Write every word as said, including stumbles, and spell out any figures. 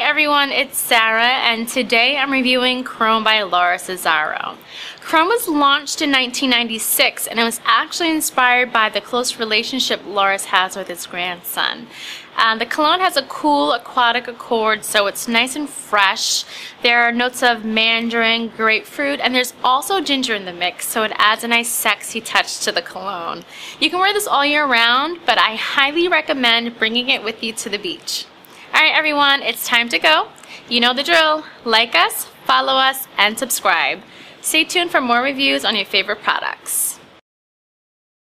everyone, it's Sarah, and today I'm reviewing Chrome by Laura Cesario. Chrome was launched in nineteen ninety-six, and it was actually inspired by the close relationship Laura has with his grandson. Um, the cologne has a cool aquatic accord, so it's nice and fresh. There are notes of mandarin, grapefruit, and there's also ginger in the mix, so it adds a nice sexy touch to the cologne. You can wear this all year round, but I highly recommend bringing it with you to the beach. Alright everyone, it's time to go. You know the drill. Like us, follow us, and subscribe. Stay tuned for more reviews on your favorite products.